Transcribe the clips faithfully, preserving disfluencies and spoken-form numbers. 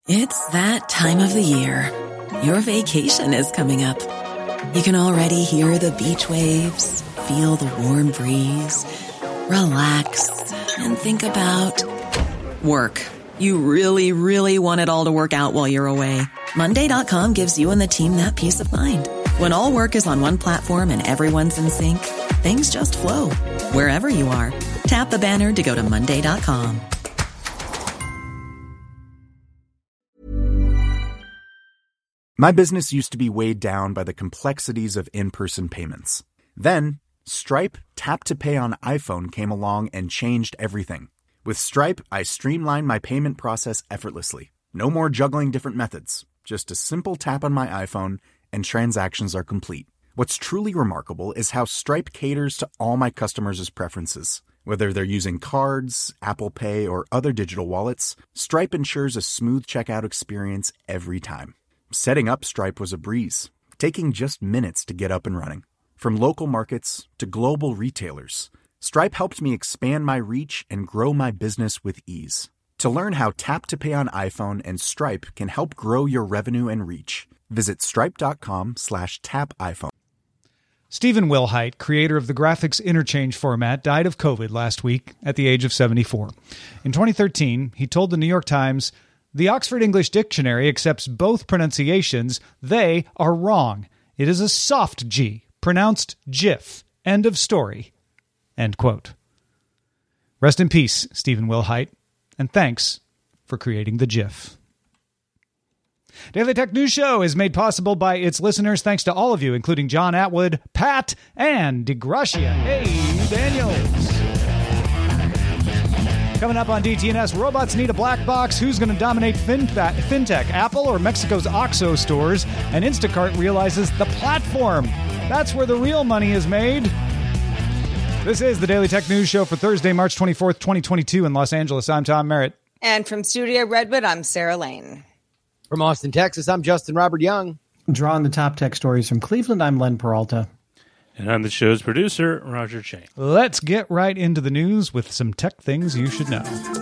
It's that time of the year. Your vacation is coming up. You can already hear the beach waves, feel the warm breeze, relax, and think about work. You really, really want it all to work out while you're away. Monday dot com gives you and the team that peace of mind. When all work is on one platform and everyone's in sync, things just flow. Wherever you are, tap the banner to go to Monday dot com. My business used to be weighed down by the complexities of in-person payments. Then, Stripe Tap to Pay on iPhone came along and changed everything. With Stripe, I streamlined my payment process effortlessly. No more juggling different methods. Just a simple tap on my iPhone and transactions are complete. What's truly remarkable is how Stripe caters to all my customers' preferences. Whether they're using cards, Apple Pay, or other digital wallets, Stripe ensures a smooth checkout experience every time. Setting up Stripe was a breeze, taking just minutes to get up and running. From local markets to global retailers, Stripe helped me expand my reach and grow my business with ease. To learn how Tap to Pay on iPhone and Stripe can help grow your revenue and reach, visit stripe.com slash tap iPhone. Stephen Wilhite, creator of the graphics interchange format, died of COVID last week at the age of seventy-four. In twenty thirteen, he told the New York Times, "The Oxford English Dictionary accepts both pronunciations. They are wrong. It is a soft G, pronounced GIF. End of story." End quote. Rest in peace, Stephen Wilhite, and thanks for creating the GIF. Daily Tech News Show is made possible by its listeners thanks to all of you, including John Atwood, Pat, and DeGracia. Hey, Daniels. Coming up on D T N S, robots need a black box. Who's going to dominate fin- fintech, Apple or Mexico's OXXO stores? And Instacart realizes the platform. That's where the real money is made. This is the Daily Tech News Show for Thursday, March twenty-fourth, twenty twenty-two in Los Angeles. I'm Tom Merritt. And from Studio Redwood, I'm Sarah Lane. From Austin, Texas, I'm Justin Robert Young. Drawing the top tech stories from Cleveland, I'm Len Peralta. And I'm the show's producer, Roger Chang. Let's get right into the news with some tech things you should know.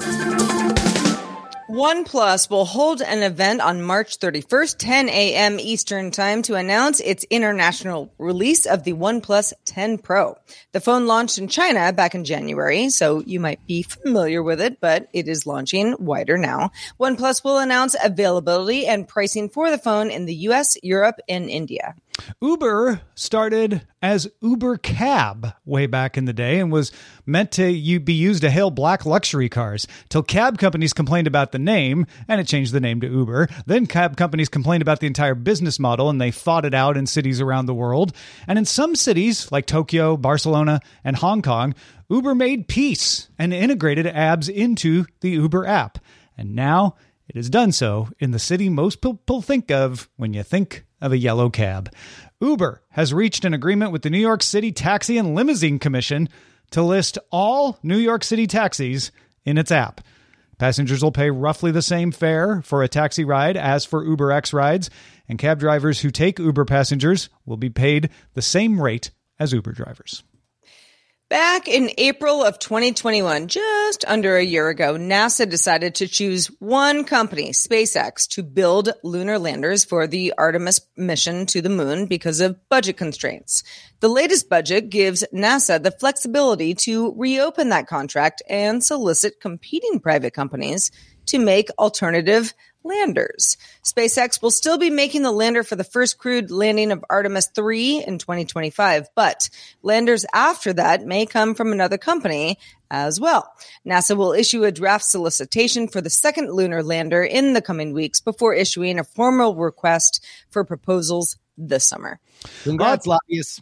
OnePlus will hold an event on March thirty-first, ten a.m. Eastern Time, to announce its international release of the OnePlus ten Pro. The phone launched in China back in January, so you might be familiar with it, but it is launching wider now. OnePlus will announce availability and pricing for the phone in the U S, Europe, and India. Uber started as Uber Cab way back in the day and was meant to be used to hail black luxury cars till cab companies complained about the name, and it changed the name to Uber. Then cab companies complained about the entire business model, and they fought it out in cities around the world. And in some cities, like Tokyo, Barcelona, and Hong Kong, Uber made peace and integrated abs into the Uber app. And now it has done so in the city most people think of when you think of a yellow cab. Uber has reached an agreement with the New York City Taxi and Limousine Commission to list all New York City taxis in its app. Passengers will pay roughly the same fare for a taxi ride as for UberX rides, and cab drivers who take Uber passengers will be paid the same rate as Uber drivers. Back in April of twenty twenty-one, just under a year ago, NASA decided to choose one company, SpaceX, to build lunar landers for the Artemis mission to the moon because of budget constraints. The latest budget gives NASA the flexibility to reopen that contract and solicit competing private companies to make alternative landers. SpaceX will still be making the lander for the first crewed landing of Artemis three in twenty twenty-five, but landers after that may come from another company as well. NASA will issue a draft solicitation for the second lunar lander in the coming weeks before issuing a formal request for proposals this summer. Congrats, lobbyists.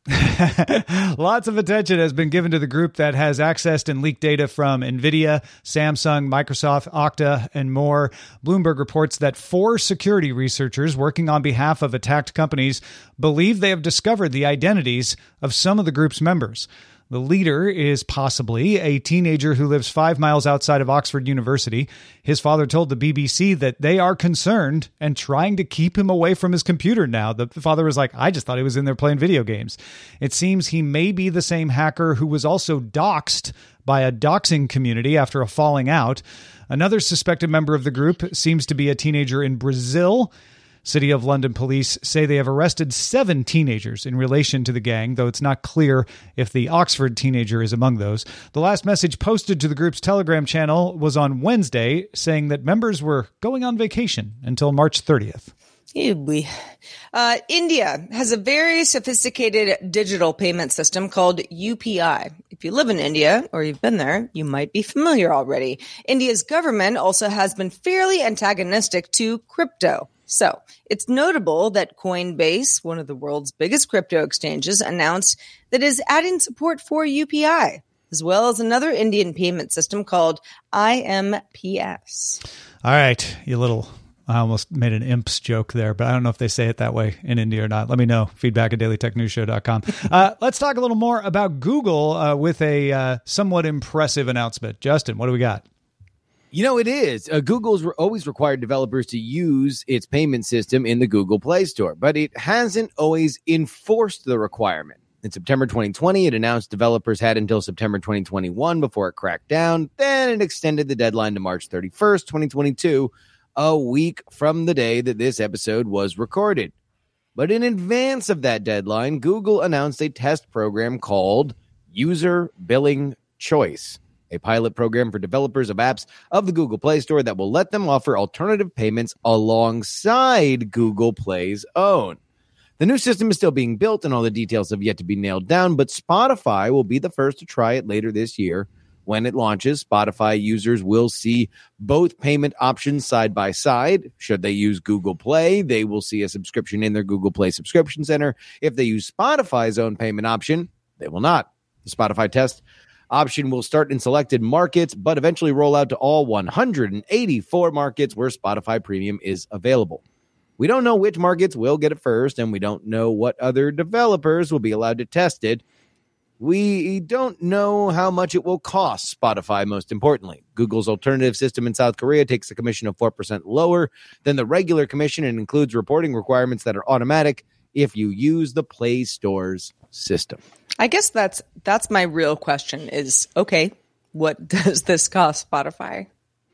Lots of attention has been given to the group that has accessed and leaked data from NVIDIA, Samsung, Microsoft, Okta, and more. Bloomberg reports that four security researchers working on behalf of attacked companies believe they have discovered the identities of some of the group's members. The leader is possibly a teenager who lives five miles outside of Oxford University. His father told the B B C that they are concerned and trying to keep him away from his computer now. The father was like, I just thought he was in there playing video games. It seems he may be the same hacker who was also doxxed by a doxing community after a falling out. Another suspected member of the group seems to be a teenager in Brazil. City of London police say they have arrested seven teenagers in relation to the gang, though it's not clear if the Oxford teenager is among those. The last message posted to the group's Telegram channel was on Wednesday, saying that members were going on vacation until March thirtieth. Uh, India has a very sophisticated digital payment system called U P I. If you live in India or you've been there, you might be familiar already. India's government also has been fairly antagonistic to crypto. So it's notable that Coinbase, one of the world's biggest crypto exchanges, announced that it is adding support for U P I, as well as another Indian payment system called I M P S. All right, you little... I almost made an imps joke there, but I don't know if they say it that way in India or not. Let me know. Feedback at daily tech news show dot com. Uh, let's talk a little more about Google uh, with a uh, somewhat impressive announcement. Justin, what do we got? You know, it is. Uh, Google's always required developers to use its payment system in the Google Play Store, but it hasn't always enforced the requirement. In September twenty twenty, it announced developers had until September twenty twenty-one before it cracked down. Then it extended the deadline to March thirty-first, twenty twenty-two, a week from the day that this episode was recorded. But in advance of that deadline, Google announced a test program called User Billing Choice, a pilot program for developers of apps of the Google Play Store that will let them offer alternative payments alongside Google Play's own. The new system is still being built and all the details have yet to be nailed down, but Spotify will be the first to try it later this year. When it launches, Spotify users will see both payment options side by side. Should they use Google Play, they will see a subscription in their Google Play subscription center. If they use Spotify's own payment option, they will not. The Spotify test option will start in selected markets, but eventually roll out to all one hundred eighty-four markets where Spotify Premium is available. We don't know which markets will get it first, and we don't know what other developers will be allowed to test it. We don't know how much it will cost Spotify, most importantly. Google's alternative system in South Korea takes a commission of four percent lower than the regular commission and includes reporting requirements that are automatic if you use the Play Store's system. I guess that's that's my real question is, okay, what does this cost Spotify?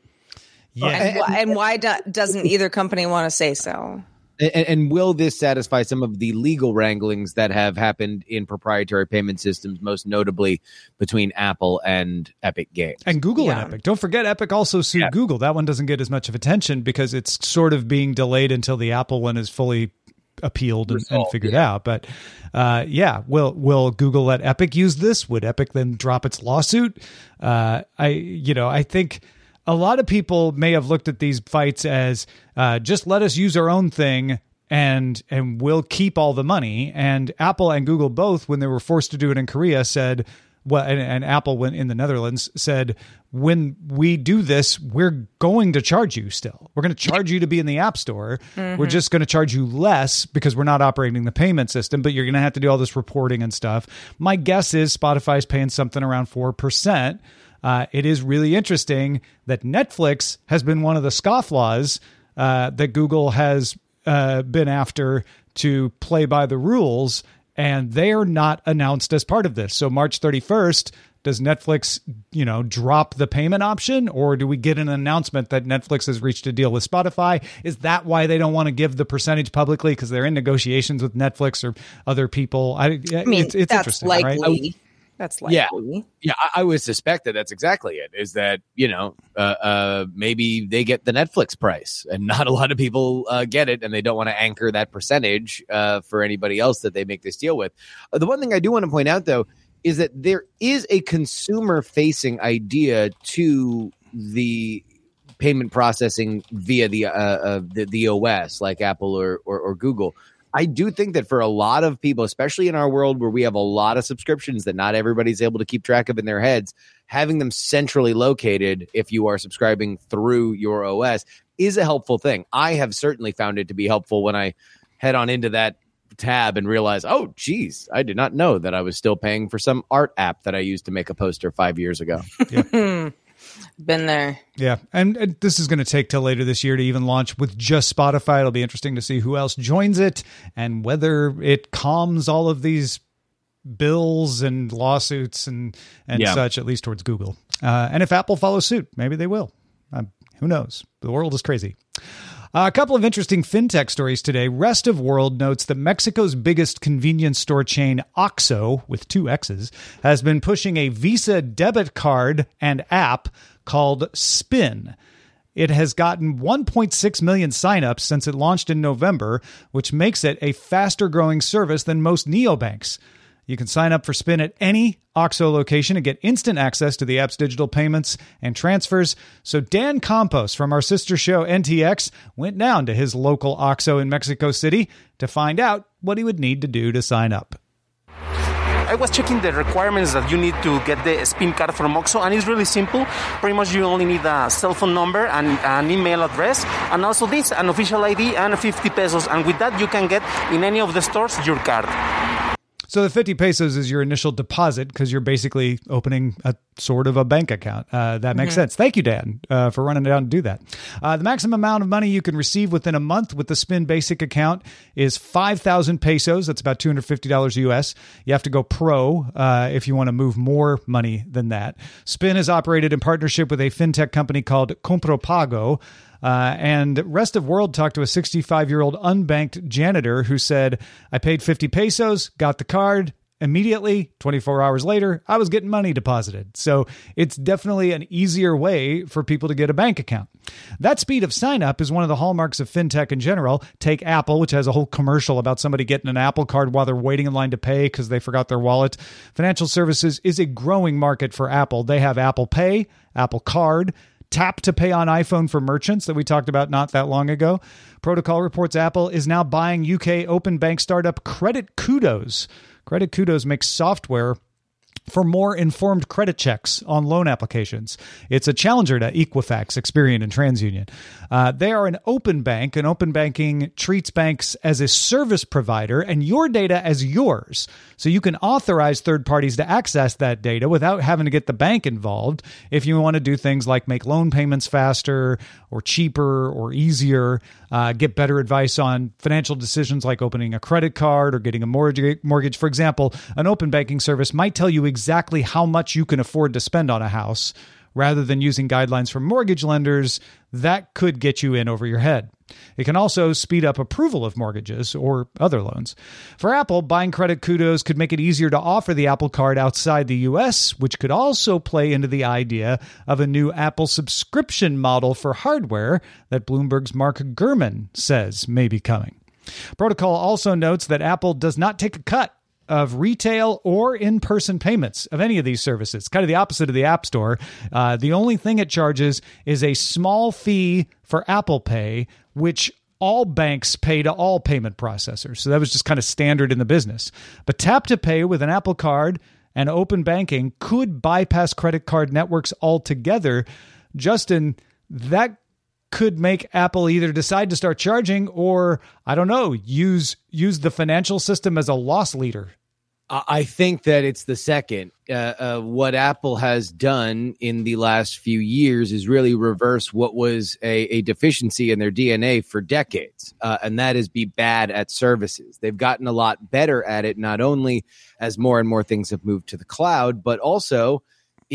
Yeah. And, wh- and why do, doesn't either company want to say so? And, and will this satisfy some of the legal wranglings that have happened in proprietary payment systems, most notably between Apple and Epic Games? And Google Yeah. and Epic. Don't forget, Epic also sued Yeah. Google. That one doesn't get as much of attention because it's sort of being delayed until the Apple one is fully appealed and, and Resolved, figured yeah. out. But uh, yeah, will will Google let Epic use this? Would Epic then drop its lawsuit? Uh, I you know I think a lot of people may have looked at these fights as uh, just let us use our own thing and and we'll keep all the money. And Apple and Google both, when they were forced to do it in Korea, said, well, and, and Apple went in the Netherlands said, when we do this, we're going to charge you still. We're going to charge you to be in the App Store. Mm-hmm. We're just going to charge you less because we're not operating the payment system, but you're going to have to do all this reporting and stuff. My guess is Spotify's paying something around four percent. Uh, it is really interesting that Netflix has been one of the scofflaws uh, that Google has uh, been after to play by the rules, and they are not announced as part of this. So March thirty-first, does Netflix, you know, drop the payment option, or do we get an announcement that Netflix has reached a deal with Spotify? Is that why they don't want to give the percentage publicly because they're in negotiations with Netflix or other people? I, I mean, it's, it's that's interesting, likely. right? That's likely. Yeah, yeah. I, I would suspect that that's exactly it. Is that you know uh, uh, maybe they get the Netflix price, and not a lot of people uh, get it, and they don't want to anchor that percentage uh, for anybody else that they make this deal with. Uh, the one thing I do want to point out, though, is that there is a consumer-facing idea to the payment processing via the uh, uh, the, the O S, like Apple or, or, or Google. I do think that for a lot of people, especially in our world where we have a lot of subscriptions that not everybody's able to keep track of in their heads, having them centrally located if you are subscribing through your O S is a helpful thing. I have certainly found it to be helpful when I head on into that tab and realize, oh, geez, I did not know that I was still paying for some art app that I used to make a poster five years ago. Yeah. Been there. Yeah. And, and this is going to take till later this year to even launch with just Spotify. It'll be interesting to see who else joins it and whether it calms all of these bills and lawsuits and, and Yeah. such, at least towards Google. Uh, and if Apple follows suit, maybe they will. Um, Who knows? The world is crazy. Uh, a couple of interesting fintech stories today. Rest of World notes that Mexico's biggest convenience store chain, OXXO, with two X's, has been pushing a Visa debit card and app called Spin. It has gotten one point six million signups since it launched in November, which makes it a faster growing service than most neobanks. You can sign up for Spin at any OXXO location and get instant access to the app's digital payments and transfers. So Dan Campos from our sister show N T X went down to his local OXXO in Mexico City to find out what he would need to do to sign up. I was checking the requirements that you need to get the Spin card from OXXO, and it's really simple. Pretty much you only need a cell phone number and an email address, and also this, an official I D and fifty pesos. And with that, you can get in any of the stores your card. So the fifty pesos is your initial deposit because you're basically opening a sort of a bank account. Uh, that makes mm-hmm. sense. Thank you, Dan, uh, for running down to do that. Uh, the maximum amount of money you can receive within a month with the Spin Basic account is five thousand pesos. That's about two hundred fifty dollars U S. You have to go pro uh, if you want to move more money than that. Spin is operated in partnership with a fintech company called ComproPago. Uh, and Rest of World talked to a sixty-five-year-old unbanked janitor who said, I paid fifty pesos, got the card. Immediately, twenty-four hours later, I was getting money deposited. So it's definitely an easier way for people to get a bank account. That speed of sign up is one of the hallmarks of fintech in general. Take Apple, which has a whole commercial about somebody getting an Apple card while they're waiting in line to pay because they forgot their wallet. Financial services is a growing market for Apple. They have Apple Pay, Apple Card, Tap to Pay on iPhone for merchants that we talked about not that long ago. Protocol reports Apple is now buying U K open bank startup Credit Kudos. Credit Kudos makes software for more informed credit checks on loan applications. It's a challenger to Equifax, Experian, and TransUnion. Uh, they are an open bank, and open banking treats banks as a service provider and your data as yours. So you can authorize third parties to access that data without having to get the bank involved if you want to do things like make loan payments faster or cheaper or easier, uh, get better advice on financial decisions like opening a credit card or getting a mortgage. mortgage. For example, an open banking service might tell you exactly how much you can afford to spend on a house rather than using guidelines from mortgage lenders that could get you in over your head. It can also speed up approval of mortgages or other loans. For Apple, buying Credit Kudos could make it easier to offer the Apple Card outside the U S, which could also play into the idea of a new Apple subscription model for hardware that Bloomberg's Mark Gurman says may be coming. Protocol also notes that Apple does not take a cut of retail or in-person payments of any of these services. Kind of the opposite of the App Store. Uh, the only thing it charges is a small fee for Apple Pay, which all banks pay to all payment processors. So that was just kind of standard in the business. But Tap to Pay with an Apple Card and open banking could bypass credit card networks altogether. Justin, that could make Apple either decide to start charging or, I don't know, use use the financial system as a loss leader. I think that it's the second. Uh, uh, what Apple has done in the last few years is really reverse what was a, a deficiency in their D N A for decades, uh, and that is be bad at services. They've gotten a lot better at it, not only as more and more things have moved to the cloud, but also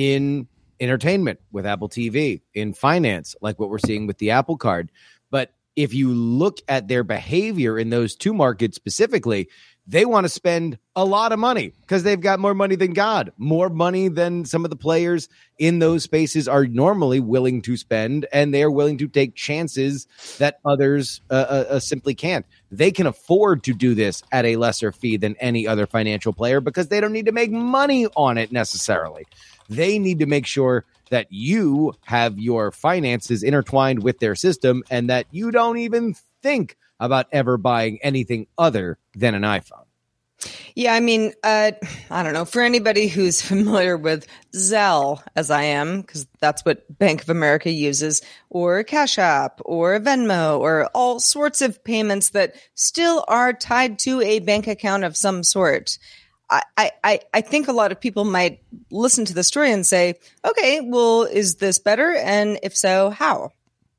in entertainment with Apple T V, in finance, like what we're seeing with the Apple Card. But if you look at their behavior in those two markets specifically, they want to spend a lot of money because they've got more money than God, more money than some of the players in those spaces are normally willing to spend, and they're willing to take chances that others uh, uh, simply can't. They can afford to do this at a lesser fee than any other financial player because they don't need to make money on it necessarily. They need to make sure that you have your finances intertwined with their system and that you don't even think about ever buying anything other than an iPhone. Yeah, I mean, uh, I don't know. For anybody who's familiar with Zelle, as I am, because that's what Bank of America uses, or Cash App, or Venmo, or all sorts of payments that still are tied to a bank account of some sort. I, I, I think a lot of people might listen to the story and say, okay, well, is this better? And if so, how?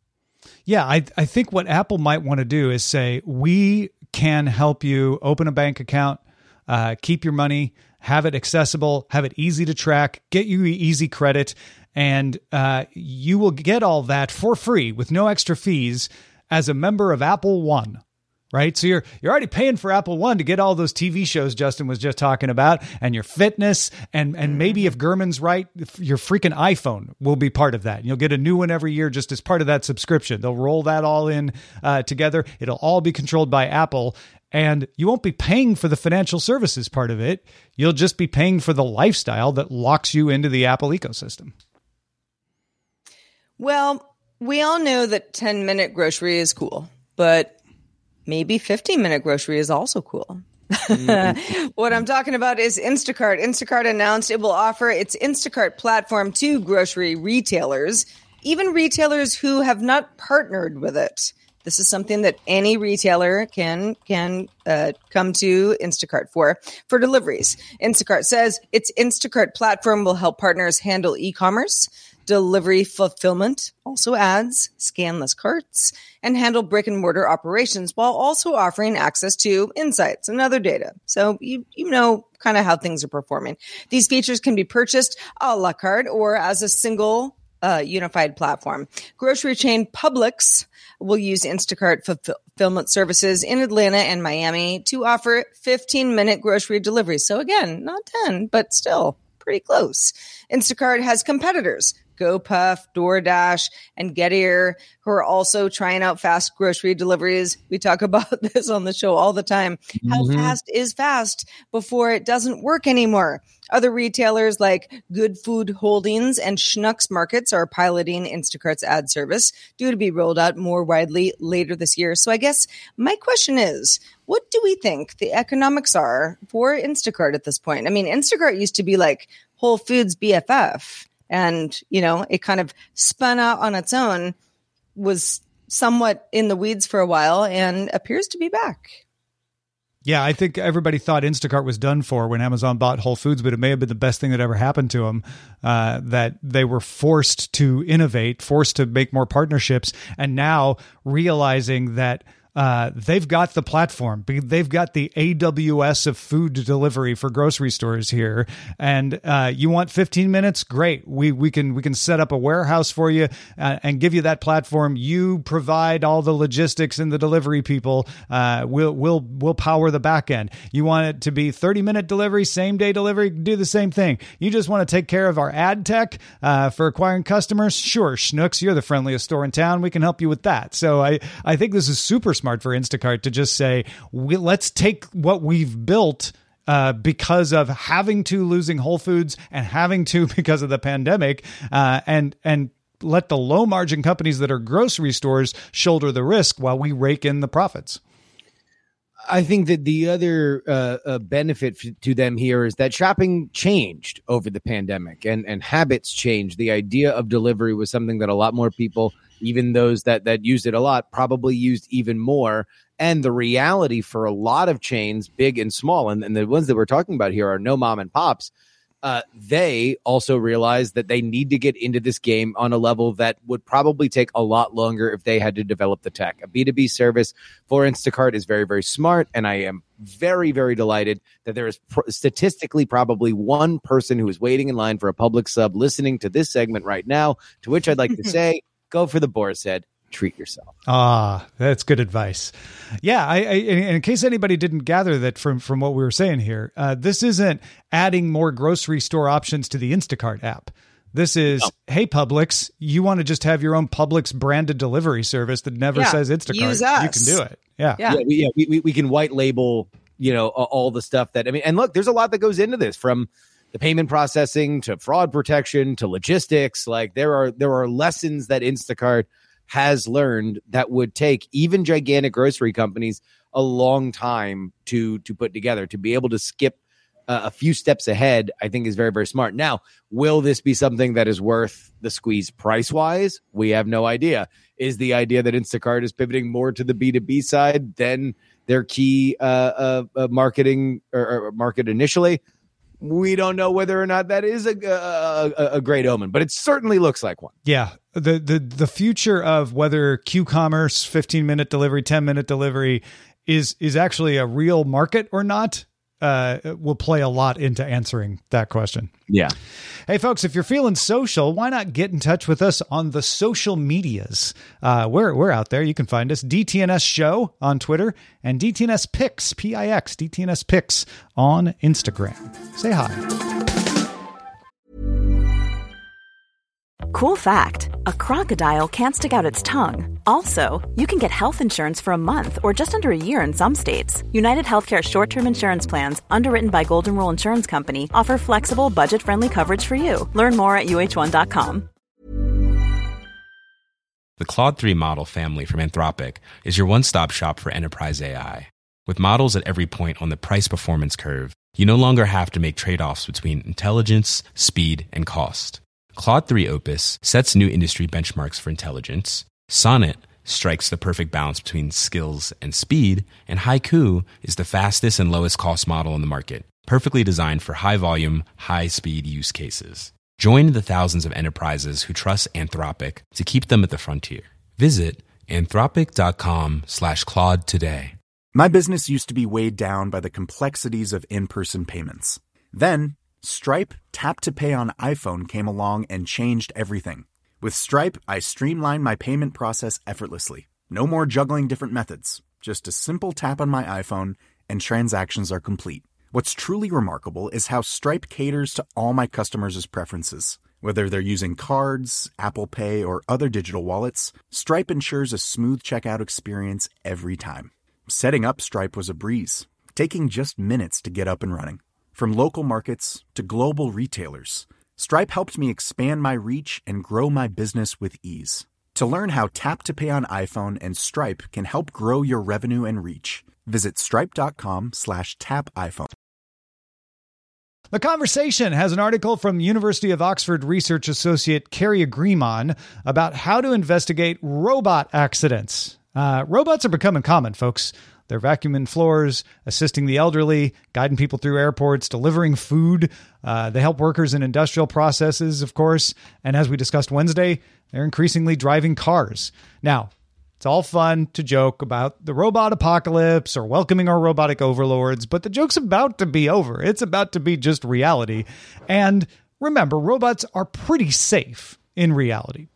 Yeah, I, I think what Apple might want to do is say, we can help you open a bank account, uh, keep your money, have it accessible, have it easy to track, get you easy credit, And uh, you will get all that for free with no extra fees as a member of Apple One. Right. So you're you're already paying for Apple One to get all those T V shows Justin was just talking about, and your fitness, and and maybe if Gurman's right, your freaking iPhone will be part of that. You'll get a new one every year just as part of that subscription. They'll roll that all in uh, together. It'll all be controlled by Apple, and you won't be paying for the financial services part of it. You'll just be paying for the lifestyle that locks you into the Apple ecosystem. Well, we all know that ten minute grocery is cool, but maybe fifteen minute grocery is also cool. Mm-hmm. What I'm talking about is Instacart. Instacart announced it will offer its Instacart platform to grocery retailers, even retailers who have not partnered with it. This is something that any retailer can can uh, come to Instacart for, for deliveries. Instacart says its Instacart platform will help partners handle e-commerce, delivery fulfillment, also ads, scanless carts, and handle brick and mortar operations while also offering access to insights and other data. So you you know kind of how things are performing. These features can be purchased a la carte or as a single uh, unified platform. Grocery chain Publix will use Instacart fulfillment services in Atlanta and Miami to offer fifteen minute grocery deliveries. So again, not ten, but still pretty close. Instacart has competitors, GoPuff, DoorDash, and Getir, who are also trying out fast grocery deliveries. We talk about this on the show all the time. Mm-hmm. How fast is fast before it doesn't work anymore? Other retailers like Good Food Holdings and Schnucks Markets are piloting Instacart's ad service, due to be rolled out more widely later this year. So I guess my question is, what do we think the economics are for Instacart at this point? I mean, Instacart used to be like Whole Foods B F F. And, you know, it kind of spun out on its own, was somewhat in the weeds for a while, and appears to be back. Yeah, I think everybody thought Instacart was done for when Amazon bought Whole Foods, but it may have been the best thing that ever happened to them, uh, that they were forced to innovate, forced to make more partnerships, and now realizing that Uh, they've got the platform. They've got the A W S of food delivery for grocery stores here. And uh, you want fifteen minutes? Great. We we can we can set up a warehouse for you uh, and give you that platform. You provide all the logistics and the delivery people. Uh, we'll we'll we'll power the back end. You want it to be thirty minute delivery, same day delivery? Do the same thing. You just want to take care of our ad tech uh, for acquiring customers? Sure, Schnucks, you're the friendliest store in town. We can help you with that. So I I think this is super smart for Instacart to just say, we, let's take what we've built uh, because of having to losing Whole Foods and having to because of the pandemic, uh, and and let the low margin companies that are grocery stores shoulder the risk while we rake in the profits. I think that the other uh, uh, benefit f- to them here is that shopping changed over the pandemic, and, and habits changed. The idea of delivery was something that a lot more people, even those that, that used it a lot, probably used even more. And the reality for a lot of chains, big and small, and, and the ones that we're talking about here are no mom and pops, uh, they also realize that they need to get into this game on a level that would probably take a lot longer if they had to develop the tech. A B two B service for Instacart is very, very smart, and I am very, very delighted that there is pr- statistically probably one person who is waiting in line for a Publix sub listening to this segment right now, to which I'd like to say, go for the boar's head. Treat yourself. Ah, that's good advice. Yeah, I, I in case anybody didn't gather that from from what we were saying here, uh, this isn't adding more grocery store options to the Instacart app. This is, no. Hey, Publix, you want to just have your own Publix branded delivery service that never yeah, says Instacart? Use us. You can do it. Yeah, yeah, yeah, we, yeah we, we, we can white label, you know, all the stuff that I mean. And look, there's a lot that goes into this, from the payment processing to fraud protection to logistics. Like there are there are lessons that Instacart has learned that would take even gigantic grocery companies a long time to to put together. To be able to skip uh, a few steps ahead, I think is very, very smart. Now, will this be something that is worth the squeeze price-wise? We have no idea. Is the idea that Instacart is pivoting more to the B two B side than their key uh, uh, uh, marketing or, or market initially? We don't know whether or not that is a, a, a great omen, but it certainly looks like one. Yeah. The, the, the future of whether Q-commerce, fifteen minute delivery, ten minute delivery is, is actually a real market or not uh, will play a lot into answering that question. Yeah. Hey, folks, if you're feeling social, why not get in touch with us on the social medias? Uh, we're, we're out there. You can find us, D T N S Show on Twitter and D T N S Pix, P I X, D T N S Pix on Instagram. Say hi. Cool fact, a crocodile can't stick out its tongue. Also, you can get health insurance for a month or just under a year in some states. United Healthcare short-term insurance plans, underwritten by Golden Rule Insurance Company, offer flexible, budget-friendly coverage for you. Learn more at U H one dot com. The Claude three model family from Anthropic is your one-stop shop for enterprise A I. With models at every point on the price-performance curve, you no longer have to make trade-offs between intelligence, speed, and cost. Claude three Opus sets new industry benchmarks for intelligence, Sonnet strikes the perfect balance between skills and speed, and Haiku is the fastest and lowest cost model in the market, perfectly designed for high-volume, high-speed use cases. Join the thousands of enterprises who trust Anthropic to keep them at the frontier. Visit anthropic.com slash Claude today. My business used to be weighed down by the complexities of in-person payments. Then, Stripe Tap to Pay on iPhone came along and changed everything. With Stripe, I streamlined my payment process effortlessly. No more juggling different methods. Just a simple tap on my iPhone and transactions are complete. What's truly remarkable is how Stripe caters to all my customers' preferences. Whether they're using cards, Apple Pay, or other digital wallets, Stripe ensures a smooth checkout experience every time. Setting up Stripe was a breeze, taking just minutes to get up and running. From local markets to global retailers, Stripe helped me expand my reach and grow my business with ease. To learn how Tap to Pay on iPhone and Stripe can help grow your revenue and reach, visit stripe.com slash tap iPhone. The Conversation has an article from University of Oxford research associate Carrie Agreemon about how to investigate robot accidents. Uh, robots are becoming common, folks. They're vacuuming floors, assisting the elderly, guiding people through airports, delivering food. Uh, they help workers in industrial processes, of course. And as we discussed Wednesday, they're increasingly driving cars. Now, it's all fun to joke about the robot apocalypse or welcoming our robotic overlords, but the joke's about to be over. It's about to be just reality. And remember, robots are pretty safe in reality.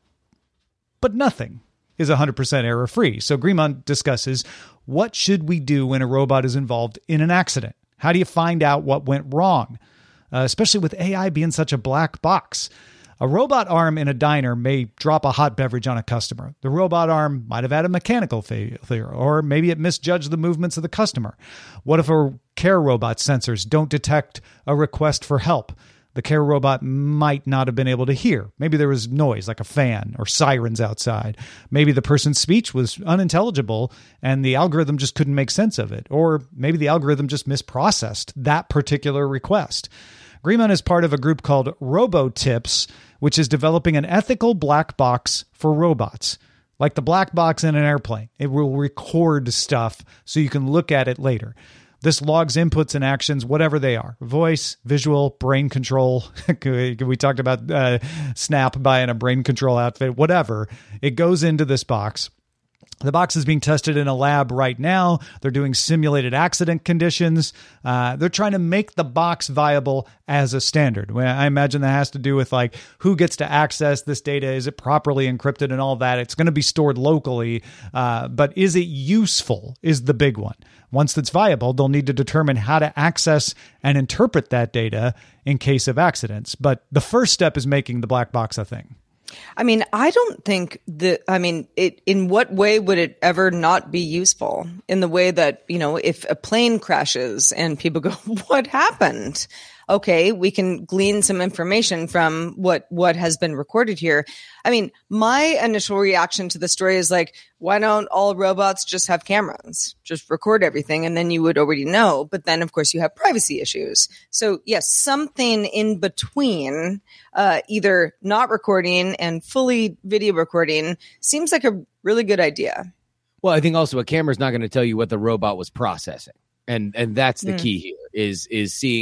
But nothing is one hundred percent error-free. So Agreemon discusses, what should we do when a robot is involved in an accident? How do you find out what went wrong? Uh, especially with A I being such a black box. A robot arm in a diner may drop a hot beverage on a customer. The robot arm might have had a mechanical failure, or maybe it misjudged the movements of the customer. What if a care robot's sensors don't detect a request for help? The care robot might not have been able to hear. Maybe there was noise like a fan or sirens outside. Maybe the person's speech was unintelligible and the algorithm just couldn't make sense of it. Or maybe the algorithm just misprocessed that particular request. Agreemon is part of a group called RoboTips, which is developing an ethical black box for robots. Like the black box in an airplane. It will record stuff so you can look at it later. This logs inputs and actions, whatever they are. Voice, visual, brain control. We talked about uh, Snap buying a brain control outfit, whatever. It goes into this box. The box is being tested in a lab right now. They're doing simulated accident conditions. Uh, they're trying to make the box viable as a standard. I imagine that has to do with like who gets to access this data. Is it properly encrypted and all that? It's going to be stored locally, uh, but is it useful is the big one. Once it's viable, they'll need to determine how to access and interpret that data in case of accidents. But the first step is making the black box a thing. I mean, I don't think that, I mean, it, in what way would it ever not be useful? In the way that, you know, if a plane crashes and people go, what happened? Okay, we can glean some information from what, what has been recorded here. I mean, my initial reaction to the story is like, why don't all robots just have cameras? Just record everything and then you would already know. But then, of course, you have privacy issues. So, yes, something in between uh, either not recording and fully video recording seems like a really good idea. Well, I think also a camera's not going to tell you what the robot was processing. And and that's the mm. key here is is seeing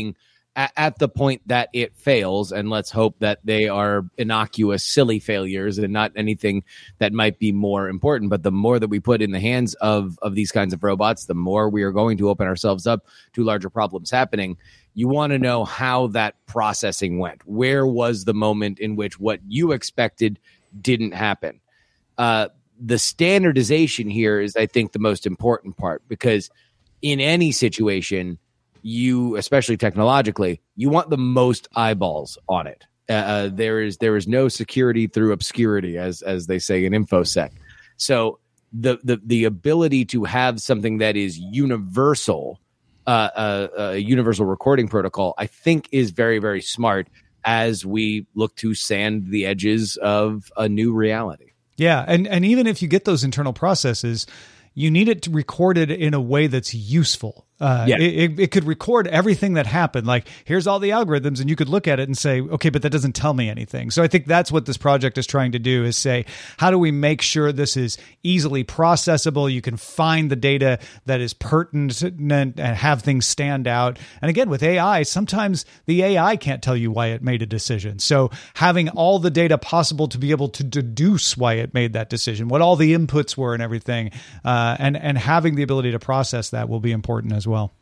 at, at the point that it fails, and let's hope that they are innocuous, silly failures and not anything that might be more important. But the more that we put in the hands of, of these kinds of robots, the more we are going to open ourselves up to larger problems happening. You want to know how that processing went. Where was the moment in which what you expected didn't happen? Uh, the standardization here is, I think, the most important part, because in any situation, you, especially technologically, you want the most eyeballs on it. Uh, there is there is no security through obscurity, as as they say in InfoSec. So the the the ability to have something that is universal, uh, uh, a universal recording protocol, I think is very, very smart as we look to sand the edges of a new reality. Yeah, and and even if you get those internal processes, you need it to record it in a way that's useful. Uh, yeah. it, it, it could record everything that happened. Like, here's all the algorithms, and you could look at it and say, okay, but that doesn't tell me anything. So I think that's what this project is trying to do, is say, how do we make sure this is easily processable? You can find the data that is pertinent and, and have things stand out. And again, with A I, sometimes the A I can't tell you why it made a decision. So having all the data possible to be able to deduce why it made that decision, what all the inputs were and everything, uh, and, and having the ability to process that will be important as well. well.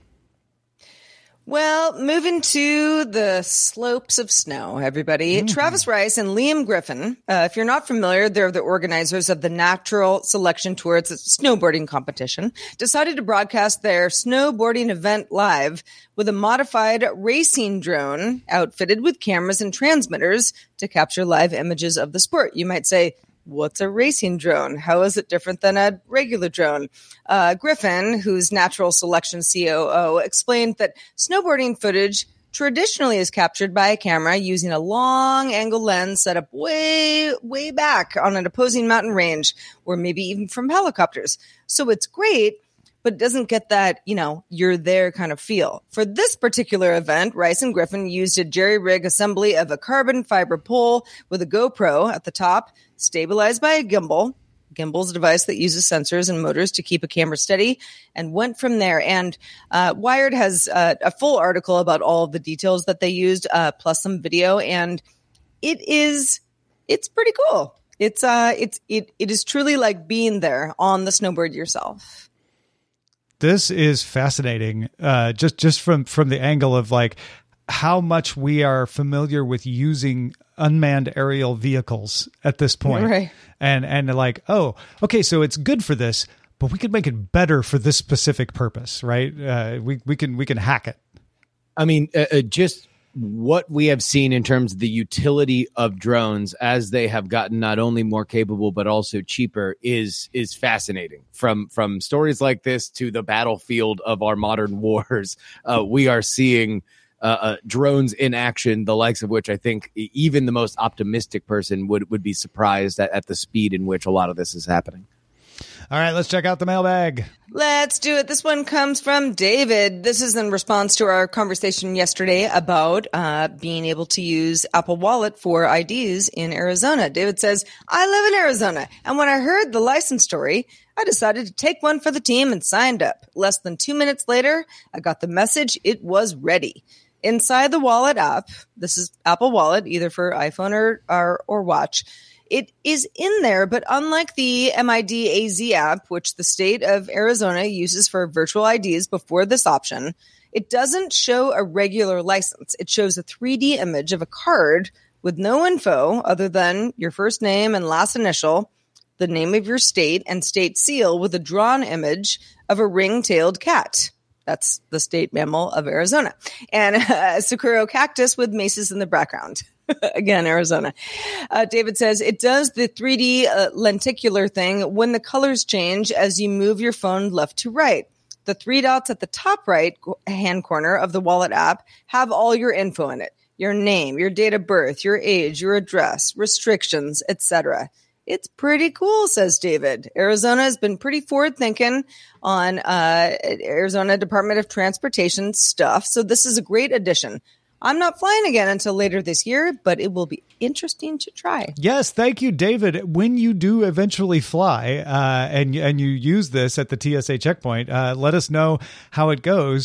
Well, moving to the slopes of snow, everybody. Mm-hmm. Travis Rice and Liam Griffin, uh, if you're not familiar, they're the organizers of the Natural Selection Tour. It's a snowboarding competition. Decided to broadcast their snowboarding event live with a modified racing drone outfitted with cameras and transmitters to capture live images of the sport. You might say, what's a racing drone? How is it different than a regular drone? Uh, Griffin, who's Natural Selection C O O, explained that snowboarding footage traditionally is captured by a camera using a long angle lens set up way, way back on an opposing mountain range, or maybe even from helicopters. So it's great, but it doesn't get that, you know, you're there kind of feel. For this particular event, Rice and Griffin used a jerry-rig assembly of a carbon fiber pole with a GoPro at the top, stabilized by a gimbal. Gimbal's a device that uses sensors and motors to keep a camera steady, and went from there. And uh, Wired has uh, a full article about all of the details that they used, uh, plus some video, and it is, it's pretty cool. It's uh, it's it it is truly like being there on the snowboard yourself. This is fascinating, uh, just just from, from the angle of like how much we are familiar with using unmanned aerial vehicles at this point. Right. And and like, oh, okay, so it's good for this, but we could make it better for this specific purpose, right? Uh, we we can we can hack it. I mean, uh, uh, just what we have seen in terms of the utility of drones as they have gotten not only more capable but also cheaper is is fascinating. From from stories like this to the battlefield of our modern wars, uh, we are seeing uh, uh, drones in action, the likes of which I think even the most optimistic person would would be surprised at, at the speed in which a lot of this is happening. All right, let's check out the mailbag. Let's do it. This one comes from David. This is in response to our conversation yesterday about uh, being able to use Apple Wallet for I Ds in Arizona. David says, I live in Arizona, and when I heard the license story, I decided to take one for the team and signed up. Less than two minutes later, I got the message it was ready. Inside the Wallet app, this is Apple Wallet, either for iPhone or, or, or watch, it is in there, but unlike the M I D A Z app, which the state of Arizona uses for virtual I Ds before this option, it doesn't show a regular license. It shows a three D image of a card with no info other than your first name and last initial, the name of your state, and state seal with a drawn image of a ring-tailed cat. That's the state mammal of Arizona. And a Sakura cactus with maces in the background. Again, Arizona. Uh, David says, it does the three D uh, lenticular thing when the colors change as you move your phone left to right. The three dots at the top right hand corner of the Wallet app have all your info in it. Your name, your date of birth, your age, your address, restrictions, et cetera. It's pretty cool, says David. Arizona has been pretty forward-thinking on uh, Arizona Department of Transportation stuff, so this is a great addition. I'm not flying again until later this year, but it will be interesting to try. Yes, thank you, David. When you do eventually fly uh, and, and you use this at the T S A checkpoint, uh, let us know how it goes.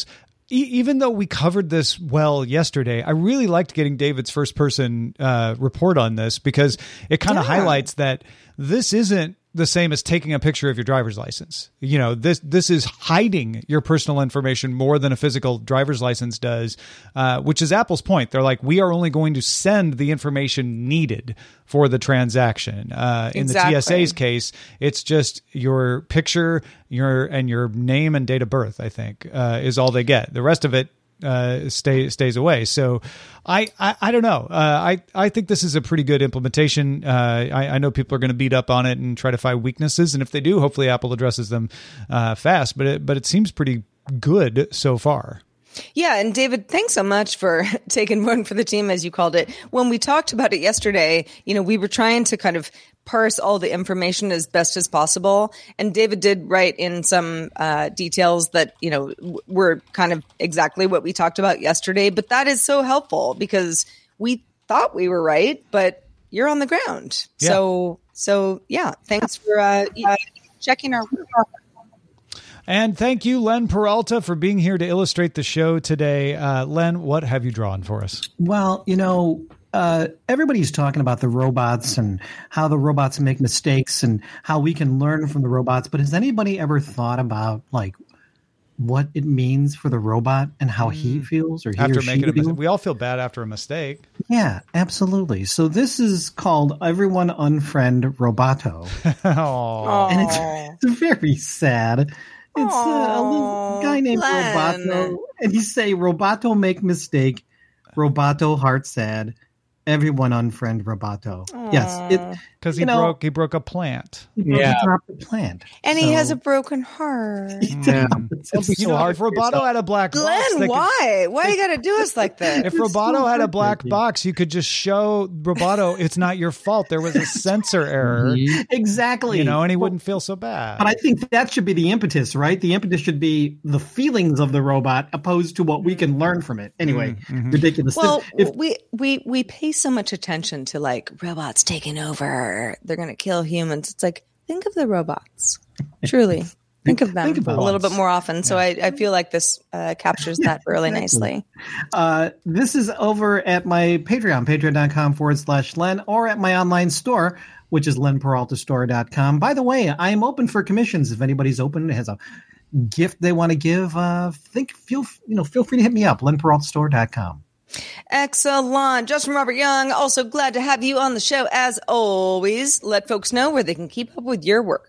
e- even though we covered this well yesterday, I really liked getting David's first person uh, report on this because it kind of Yeah. highlights that this isn't the same as taking a picture of your driver's license. You know, this this is hiding your personal information more than a physical driver's license does, uh, which is Apple's point. They're like, we are only going to send the information needed for the transaction. Uh, in Exactly. the T S A's case, it's just your picture, your and your name and date of birth, I think, uh, is all they get. The rest of it uh stay stays away. So I I, I don't know. Uh I I think this is a pretty good implementation. Uh I, I know people are going to beat up on it and try to find weaknesses, and if they do, hopefully Apple addresses them uh fast, but it but it seems pretty good so far. Yeah, and David, thanks so much for taking one for the team, as you called it. When we talked about it yesterday, you know, we were trying to kind of parse all the information as best as possible. And David did write in some uh, details that, you know, w- were kind of exactly what we talked about yesterday. But that is so helpful because we thought we were right, but you're on the ground. Yeah. So, so yeah, thanks for uh, uh, checking our work. And thank you, Len Peralta, for being here to illustrate the show today. Uh, Len, what have you drawn for us? Well, you know, uh, everybody's talking about the robots and how the robots make mistakes and how we can learn from the robots. But has anybody ever thought about, like, what it means for the robot and how he feels or he After or she making a feels? mistake, we all feel bad after a mistake. Yeah, absolutely. So this is called Everyone Unfriend Roboto. Oh, And it's, it's very sad. It's uh, a little guy named Len. Roboto, and he say, Roboto make mistake, Roboto heart sad, everyone unfriend Roboto. Yes, it because he you know, broke he broke a plant. he broke Yeah. the top of the plant. And So- he has a broken heart. Yeah. It's- Don't be it's- You so know, hard if for Roboto yourself. had a black box, they Glenn, could- why? Why you got to do us like that? If It's Roboto so had a black heartbreaking. box, you could just show Roboto it's not your fault. There was a sensor error, exactly. you know, and he wouldn't feel so bad. But I think that should be the impetus, right? The impetus should be the feelings of the robot opposed to what we can learn from it. Anyway, Mm-hmm. ridiculous. Well, If- we, we we pay so much attention to like robots taking over. They're going to kill humans. It's like, think of the robots. Truly. Think of them Think of a the little ones. bit more often. So I, I feel like this uh, captures that really nicely. Uh, this is over at my Patreon, patreon.com forward slash Len, or at my online store, which is len peralta store dot com. By the way, I am open for commissions. If anybody's open and has a gift they want to give, uh, think feel you know feel free to hit me up, len peralta store dot com. Excellent. Justin Robert Young, also glad to have you on the show as always. Let folks know where they can keep up with your work.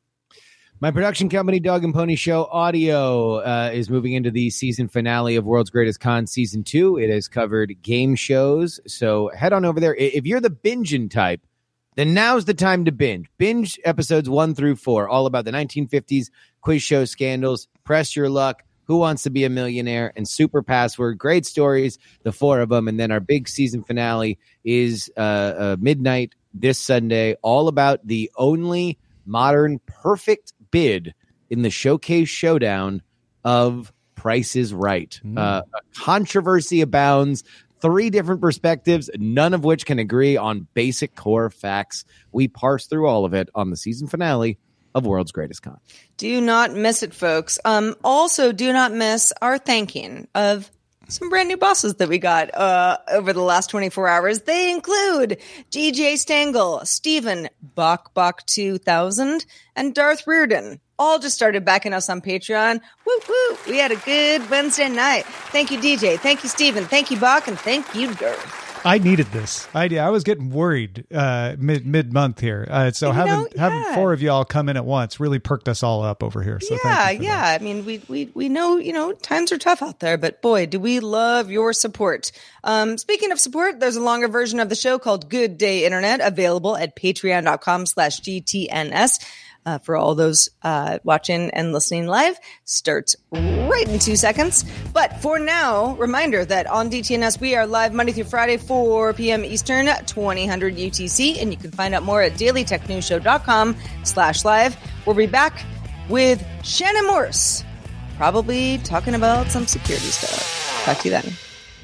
My production company, Dog and Pony Show Audio, uh, is moving into the season finale of World's Greatest Con Season two. It has covered game shows, so head on over there. I- If you're the binging type, then now's the time to binge. Binge episodes one through four, all about the nineteen fifties quiz show scandals, Press Your Luck, Who Wants to Be a Millionaire, and Super Password. Great stories, the four of them. And then our big season finale is uh, uh, midnight this Sunday, all about the only modern perfect bid in the Showcase Showdown of Price is Right. Mm. Uh, controversy abounds. Three different perspectives, none of which can agree on basic core facts. We parse through all of it on the season finale of World's Greatest Con. Do not miss it, folks. Um, also, do not miss our thanking of some brand new bosses that we got uh, over the last twenty-four hours. They include D J Stengel, Stephen Bach Bach two thousand, and Darth Reardon. All just started backing us on Patreon. Woo woo! We had a good Wednesday night. Thank you, D J. Thank you, Stephen. Thank you, Bach, and thank you, Darth. I needed this. I I was getting worried uh, mid mid month here. Uh, so You having know, having yeah. four of y'all come in at once really perked us all up over here. So yeah, thank you for yeah. that. I mean, we we we know, you know, times are tough out there, but boy, do we love your support. Um, speaking of support, there's a longer version of the show called Good Day Internet available at patreon.com slash GTNS. Uh, for all those uh, watching and listening live, starts right in two seconds. But for now, reminder that on D T N S, we are live Monday through Friday, four p.m. Eastern, twenty hundred U T C. And you can find out more at dailytechnewsshow.com slash live. We'll be back with Shannon Morse, probably talking about some security stuff. Talk to you then.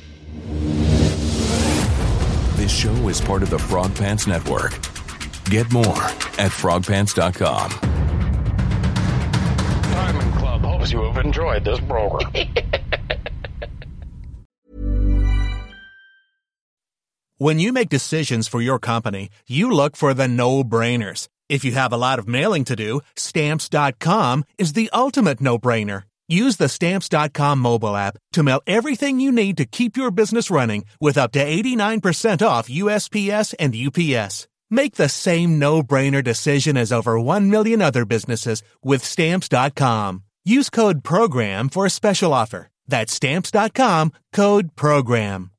This show is part of the Frog Pants Network. Get more at frog pants dot com. Diamond Club hopes you have enjoyed this program. When you make decisions for your company, you look for the no-brainers. If you have a lot of mailing to do, Stamps dot com is the ultimate no-brainer. Use the Stamps dot com mobile app to mail everything you need to keep your business running with up to eighty-nine percent off U S P S and U P S. Make the same no-brainer decision as over one million other businesses with Stamps dot com. Use code PROGRAM for a special offer. That's Stamps dot com, code PROGRAM.